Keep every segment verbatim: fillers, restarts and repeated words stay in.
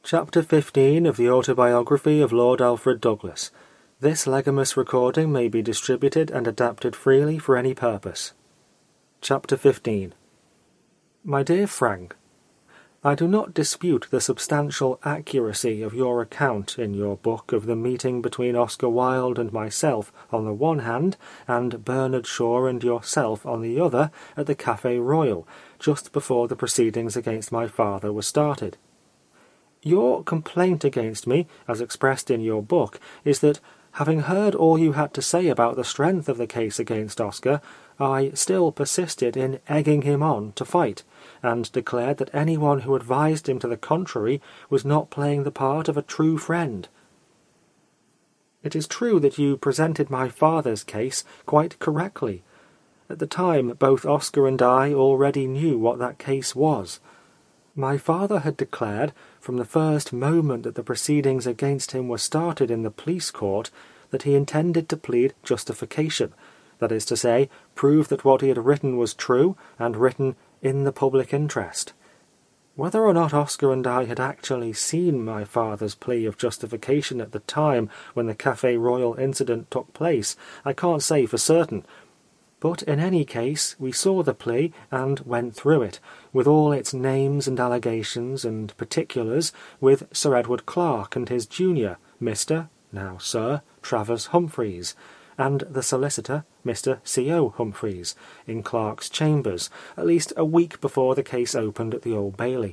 Chapter fifteen of the Autobiography of Lord Alfred Douglas. This legamus recording may be distributed and adapted freely for any purpose. Chapter fifteen. My dear Frank, I do not dispute the substantial accuracy of your account in your book of the meeting between Oscar Wilde and myself on the one hand, and Bernard Shaw and yourself on the other, at the Café Royal, just before the proceedings against my father were started. Your complaint against me, as expressed in your book, is that, having heard all you had to say about the strength of the case against Oscar, I still persisted in egging him on to fight, and declared that anyone who advised him to the contrary was not playing the part of a true friend. It is true that you presented my father's case quite correctly. At the time, both Oscar and I already knew what that case was. My father had declared, from the first moment that the proceedings against him were started in the police court, that he intended to plead justification, that is to say, prove that what he had written was true, and written in the public interest. Whether or not Oscar and I had actually seen my father's plea of justification at the time when the Café Royal incident took place, I can't say for certain. But in any case, we saw the plea and went through it, with all its names and allegations and particulars, with Sir Edward Clarke and his junior, Mister now Sir Travers Humphreys, and the solicitor, Mister C O Humphreys, in Clarke's chambers, at least a week before the case opened at the Old Bailey.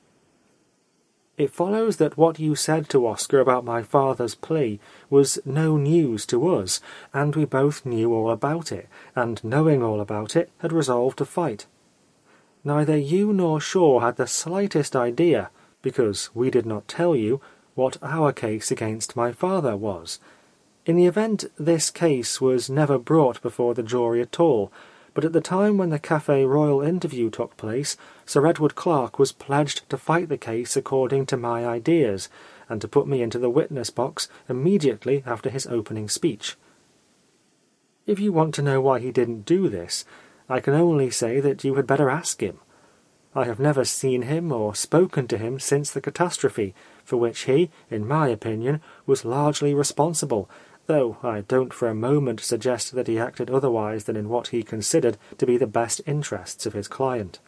It follows that what you said to Oscar about my father's plea was no news to us, and we both knew all about it, and knowing all about it, had resolved to fight. Neither you nor Shaw had the slightest idea, because we did not tell you, what our case against my father was. In the event, this case was never brought before the jury at all, but at the time when the Café Royal interview took place, Sir Edward Clarke was pledged to fight the case according to my ideas, and to put me into the witness box immediately after his opening speech. If you want to know why he didn't do this, I can only say that you had better ask him. I have never seen him or spoken to him since the catastrophe, for which he, in my opinion, was largely responsible, though I don't for a moment suggest that he acted otherwise than in what he considered to be the best interests of his client.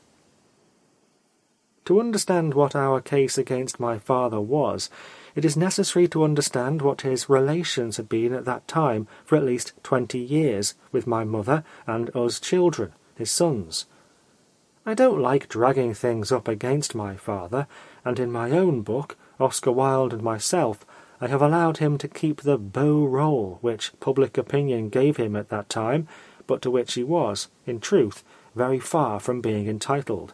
To understand what our case against my father was, it is necessary to understand what his relations had been at that time for at least twenty years with my mother and us children, his sons. I don't like dragging things up against my father, and in my own book, Oscar Wilde and Myself, I have allowed him to keep the beau role which public opinion gave him at that time, but to which he was, in truth, very far from being entitled.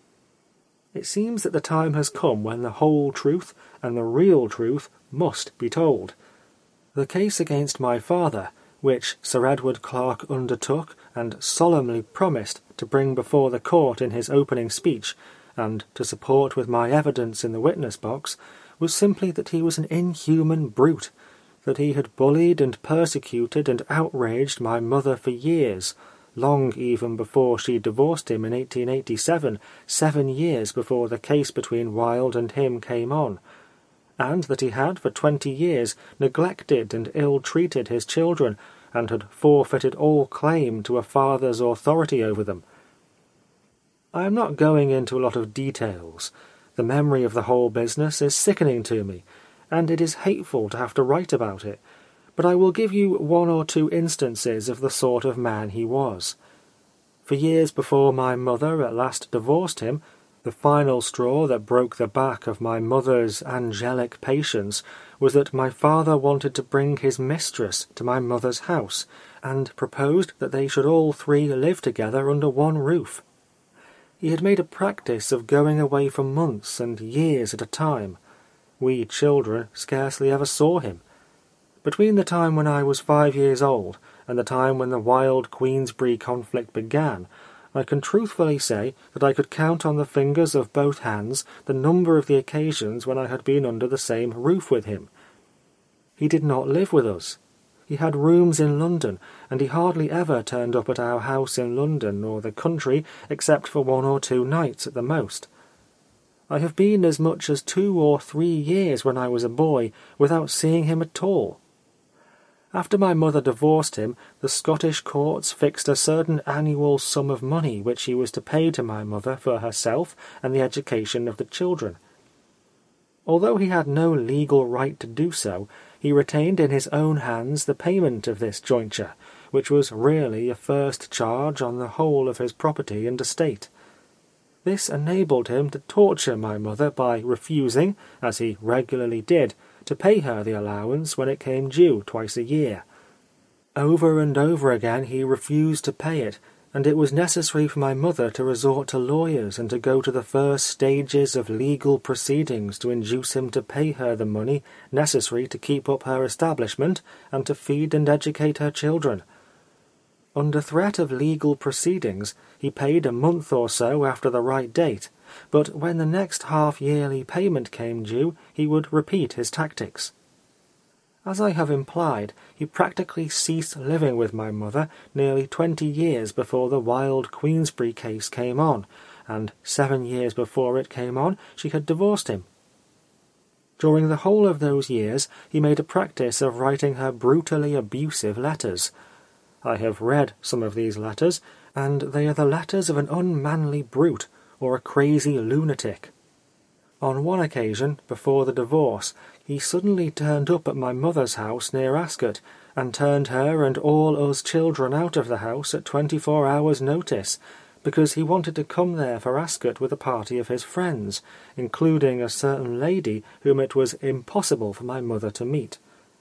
It seems that the time has come when the whole truth and the real truth must be told. The case against my father, which Sir Edward Clarke undertook and solemnly promised to bring before the court in his opening speech, and to support with my evidence in the witness box, was simply that he was an inhuman brute, that he had bullied and persecuted and outraged my mother for years, long even before she divorced him in eighteen eighty-seven, seven years before the case between Wilde and him came on, and that he had for twenty years neglected and ill-treated his children, and had forfeited all claim to a father's authority over them. I am not going into a lot of details. The memory of the whole business is sickening to me, and it is hateful to have to write about it, but I will give you one or two instances of the sort of man he was. For years before my mother at last divorced him, the final straw that broke the back of my mother's angelic patience was that my father wanted to bring his mistress to my mother's house, and proposed that they should all three live together under one roof. He had made a practice of going away for months and years at a time. We children scarcely ever saw him. Between the time when I was five years old and the time when the wild Queensberry conflict began, I can truthfully say that I could count on the fingers of both hands the number of the occasions when I had been under the same roof with him. He did not live with us. He had rooms in London, and he hardly ever turned up at our house in London or the country except for one or two nights at the most. I have been as much as two or three years when I was a boy without seeing him at all. After my mother divorced him, the Scottish courts fixed a certain annual sum of money which he was to pay to my mother for herself and the education of the children. Although he had no legal right to do so, he retained in his own hands the payment of this jointure, which was really a first charge on the whole of his property and estate. This enabled him to torture my mother by refusing, as he regularly did, to pay her the allowance when it came due twice a year. Over and over again he refused to pay it, and it was necessary for my mother to resort to lawyers and to go to the first stages of legal proceedings to induce him to pay her the money necessary to keep up her establishment and to feed and educate her children. Under threat of legal proceedings, he paid a month or so after the right date, but when the next half-yearly payment came due, he would repeat his tactics. As I have implied, he practically ceased living with my mother nearly twenty years before the Wild Queensberry case came on, and seven years before it came on she had divorced him. During the whole of those years he made a practice of writing her brutally abusive letters. I have read some of these letters, and they are the letters of an unmanly brute, or a crazy lunatic. On one occasion, before the divorce, he suddenly turned up at my mother's house near Ascot, and turned her and all us children out of the house at twenty-four hours' notice, because he wanted to come there for Ascot with a party of his friends, including a certain lady whom it was impossible for my mother to meet.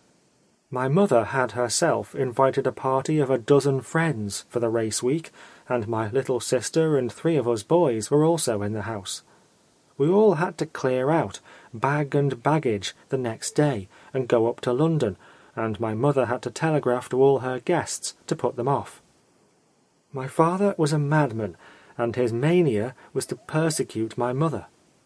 My mother had herself invited a party of a dozen friends for the race week, and my little sister and three of us boys were also in the house. We all had to clear out, bag and baggage, the next day, and go up to London, and my mother had to telegraph to all her guests to put them off. My father was a madman, and his mania was to persecute my mother.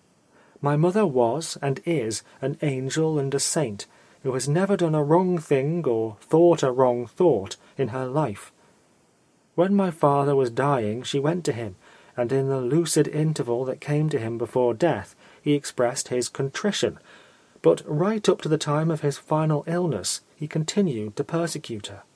My mother was, and is, an angel and a saint, who has never done a wrong thing or thought a wrong thought in her life. When my father was dying, she went to him, and in the lucid interval that came to him before death, he expressed his contrition, but right up to the time of his final illness he continued to persecute her.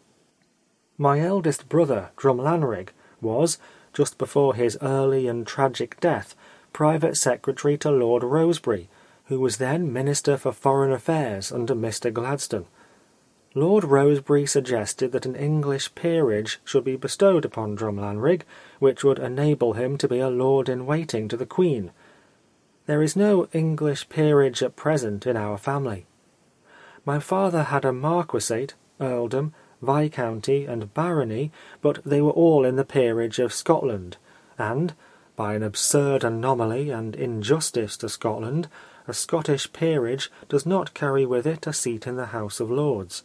My eldest brother, Drumlanrig, was, just before his early and tragic death, private secretary to Lord Rosebery, who was then Minister for Foreign Affairs under Mister Gladstone. Lord Rosebery suggested that an English peerage should be bestowed upon Drumlanrig, which would enable him to be a lord-in-waiting to the Queen. There is no English peerage at present in our family. My father had a marquisate, earldom, viscounty, and barony, but they were all in the peerage of Scotland, and, by an absurd anomaly and injustice to Scotland, a Scottish peerage does not carry with it a seat in the House of Lords.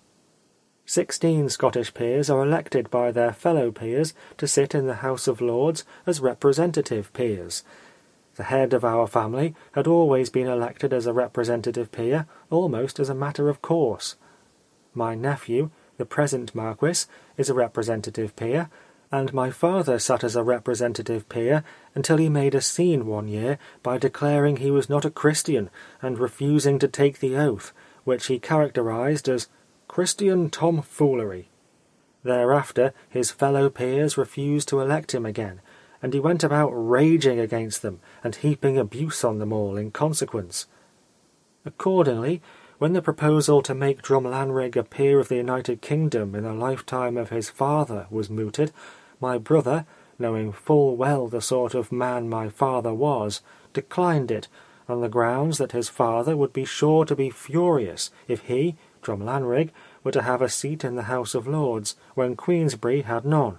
Sixteen Scottish peers are elected by their fellow peers to sit in the House of Lords as representative peers. The head of our family had always been elected as a representative peer, almost as a matter of course. My nephew, the present Marquis, is a representative peer, and my father sat as a representative peer until he made a scene one year by declaring he was not a Christian and refusing to take the oath, which he characterized as Christian tomfoolery. Thereafter his fellow peers refused to elect him again, and he went about raging against them and heaping abuse on them all in consequence. Accordingly, when the proposal to make Drumlanrig a peer of the United Kingdom in the lifetime of his father was mooted, my brother, knowing full well the sort of man my father was, declined it, on the grounds that his father would be sure to be furious if he, Drumlanrig, were to have a seat in the House of Lords, when Queensberry had none.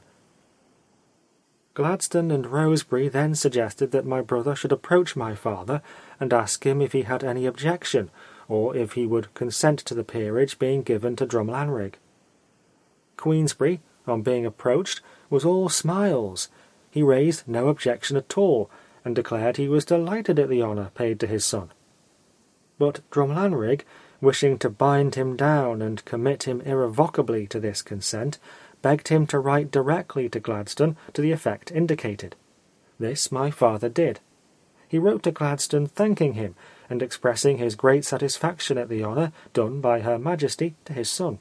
Gladstone and Rosebery then suggested that my brother should approach my father and ask him if he had any objection, or if he would consent to the peerage being given to Drumlanrig. Queensberry, on being approached, was all smiles. He raised no objection at all, and declared he was delighted at the honour paid to his son. But Drumlanrig, wishing to bind him down and commit him irrevocably to this consent, begged him to write directly to Gladstone to the effect indicated. This my father did. he wrote to Gladstone thanking him and expressing his great satisfaction at the honour done by Her Majesty to his son.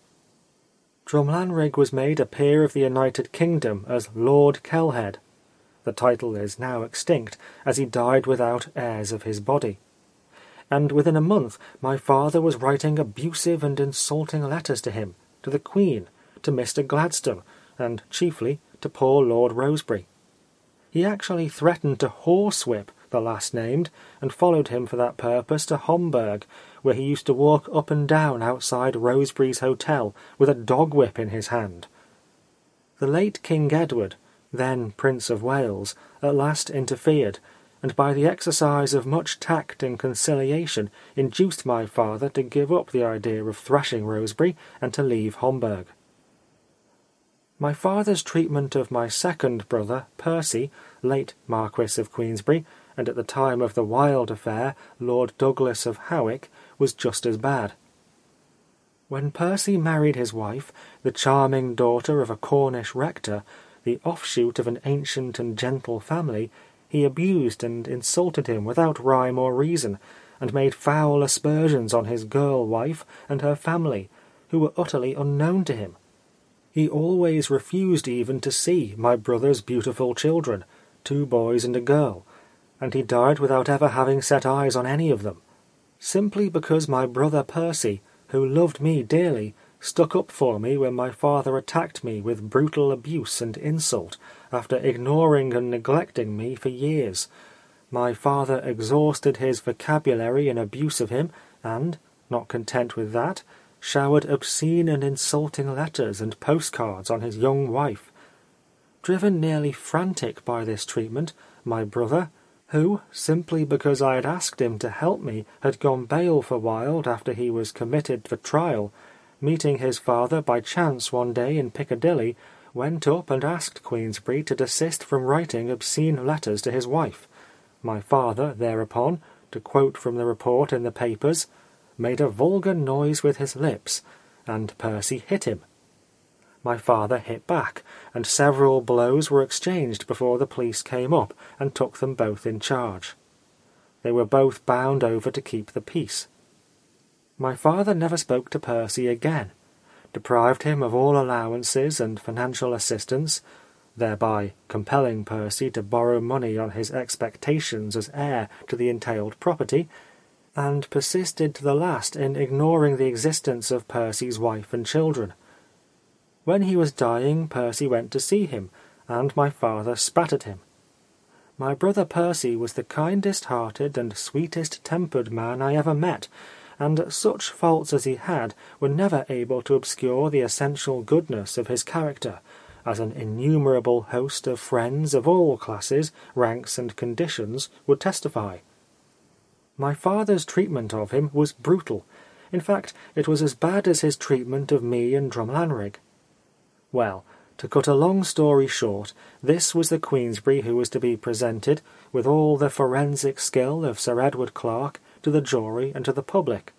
Drumlanrig was made a peer of the United Kingdom as Lord Kelhead. The title is now extinct, as he died without heirs of his body. And within a month my father was writing abusive and insulting letters to him, to the Queen, to Mister Gladstone, and chiefly to poor Lord Rosebery. He actually threatened to horsewhip the last named, and followed him for that purpose to Homburg, where he used to walk up and down outside Rosebery's hotel with a dog-whip in his hand. The late King Edward, then Prince of Wales, at last interfered, and by the exercise of much tact and conciliation induced my father to give up the idea of thrashing Rosebery and to leave Homburg. My father's treatment of my second brother, Percy, late Marquis of Queensberry, and at the time of the Wilde affair, Lord Douglas of Howick, was just as bad. When Percy married his wife, the charming daughter of a Cornish rector, the offshoot of an ancient and gentle family, he abused and insulted him without rhyme or reason, and made foul aspersions on his girl-wife and her family, who were utterly unknown to him. He always refused even to see my brother's beautiful children, two boys and a girl, and he died without ever having set eyes on any of them, simply because my brother Percy, who loved me dearly, stuck up for me when my father attacked me with brutal abuse and insult, after ignoring and neglecting me for years. My father exhausted his vocabulary in abuse of him, and, not content with that, showered obscene and insulting letters and postcards on his young wife. Driven nearly frantic by this treatment, my brother, who, simply because I had asked him to help me, had gone bail for Wilde after he was committed for trial, meeting his father by chance one day in Piccadilly, went up and asked Queensberry to desist from writing obscene letters to his wife. My father, thereupon, to quote from the report in the papers, made a vulgar noise with his lips, and Percy hit him. My father hit back, and several blows were exchanged before the police came up and took them both in charge. They were both bound over to keep the peace. My father never spoke to Percy again, deprived him of all allowances and financial assistance, thereby compelling Percy to borrow money on his expectations as heir to the entailed property, and persisted to the last in ignoring the existence of Percy's wife and children. When he was dying, Percy went to see him, and my father spat at him. My brother Percy was the kindest-hearted and sweetest-tempered man I ever met, and such faults as he had were never able to obscure the essential goodness of his character, as an innumerable host of friends of all classes, ranks, and conditions would testify. My father's treatment of him was brutal. In fact, it was as bad as his treatment of me and Drumlanrig. Well, to cut a long story short, this was the Queensberry who was to be presented, with all the forensic skill of Sir Edward Clarke, to the jury and to the public.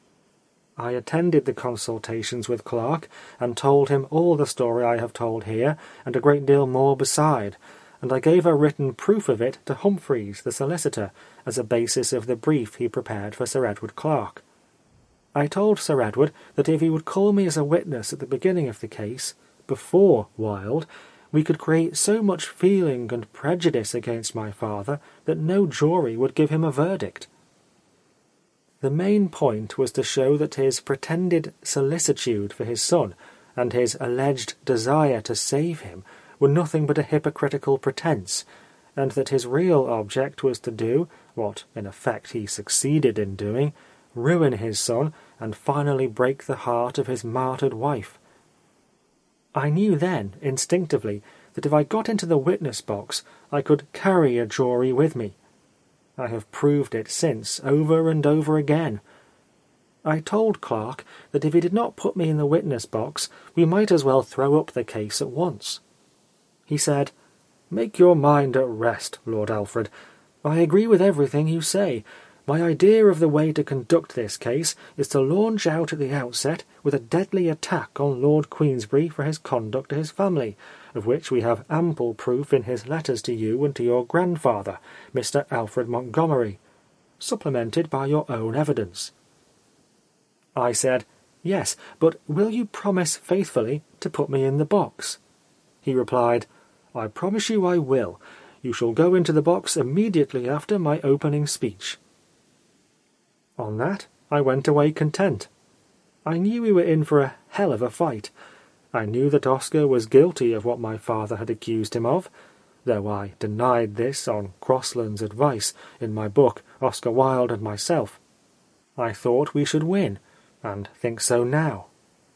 I attended the consultations with Clarke, and told him all the story I have told here, and a great deal more beside, and I gave a written proof of it to Humphreys, the solicitor, as a basis of the brief he prepared for Sir Edward Clarke. I told Sir Edward that if he would call me as a witness at the beginning of the case, before Wilde, we could create so much feeling and prejudice against my father that no jury would give him a verdict. The main point was to show that his pretended solicitude for his son, and his alleged desire to save him, were nothing but a hypocritical pretence, and that his real object was to do, what in effect he succeeded in doing, ruin his son, and finally break the heart of his martyred wife. I knew then, instinctively, that if I got into the witness box, I could carry a jury with me. I have proved it since, over and over again. I told Clarke that if he did not put me in the witness box, we might as well throw up the case at once. He said, "Make your mind at rest, Lord Alfred. I agree with everything you say, My idea of the way to conduct this case is to launch out at the outset with a deadly attack on Lord Queensberry for his conduct to his family, of which we have ample proof in his letters to you and to your grandfather, Mister Alfred Montgomery, supplemented by your own evidence." I said, "Yes, but will you promise faithfully to put me in the box?" He replied, "I promise you I will. You shall go into the box immediately after my opening speech." On that, I went away content. I knew we were in for a hell of a fight. I knew that Oscar was guilty of what my father had accused him of, though I denied this on Crossland's advice in my book Oscar Wilde and Myself. I thought we should win, and think so now.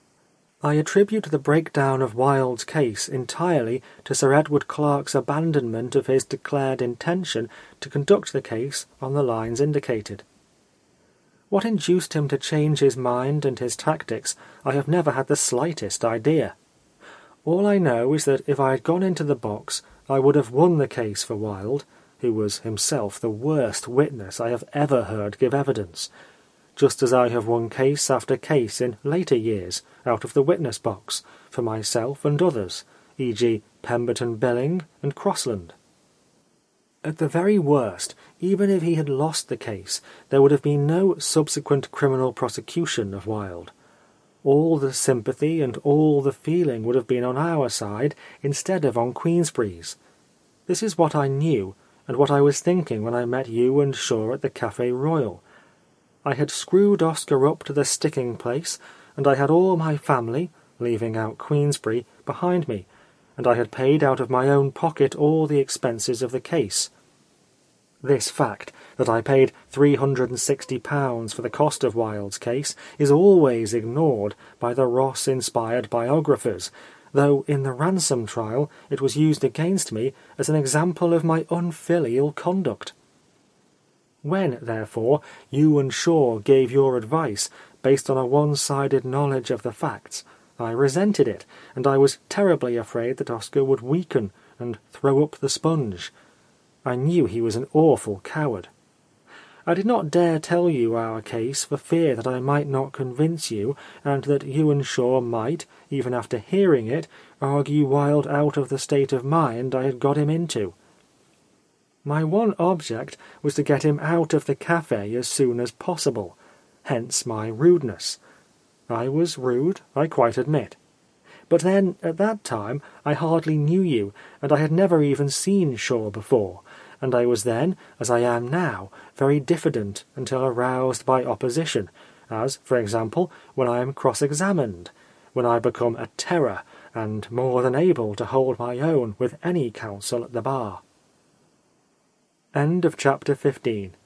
I attribute the breakdown of Wilde's case entirely to Sir Edward Clarke's abandonment of his declared intention to conduct the case on the lines indicated. What induced him to change his mind and his tactics, I have never had the slightest idea. All I know is that if I had gone into the box, I would have won the case for Wilde, who was himself the worst witness I have ever heard give evidence, just as I have won case after case in later years out of the witness box, for myself and others, for example Pemberton Billing and Crossland. At the very worst, even if he had lost the case, there would have been no subsequent criminal prosecution of Wilde. All the sympathy and all the feeling would have been on our side instead of on Queensberry's. This is what I knew, and what I was thinking when I met you and Shaw at the Café Royal. I had screwed Oscar up to the sticking place, and I had all my family, leaving out Queensberry, behind me, and I had paid out of my own pocket all the expenses of the case. This fact, that I paid three hundred and sixty pounds for the cost of Wilde's case, is always ignored by the Ross-inspired biographers, though in the Ransom trial it was used against me as an example of my unfilial conduct. When, therefore, you and Shaw gave your advice based on a one-sided knowledge of the facts, I resented it, and I was terribly afraid that Oscar would weaken and throw up the sponge. I knew he was an awful coward. I did not dare tell you our case for fear that I might not convince you, and that you and Shaw might, even after hearing it, argue Wilde out of the state of mind I had got him into. My one object was to get him out of the café as soon as possible, hence my rudeness. I was rude, I quite admit. But then, at that time, I hardly knew you, and I had never even seen Shaw before, and I was then, as I am now, very diffident until aroused by opposition, as, for example, when I am cross-examined, when I become a terror, and more than able to hold my own with any counsel at the bar. End of chapter fifteen.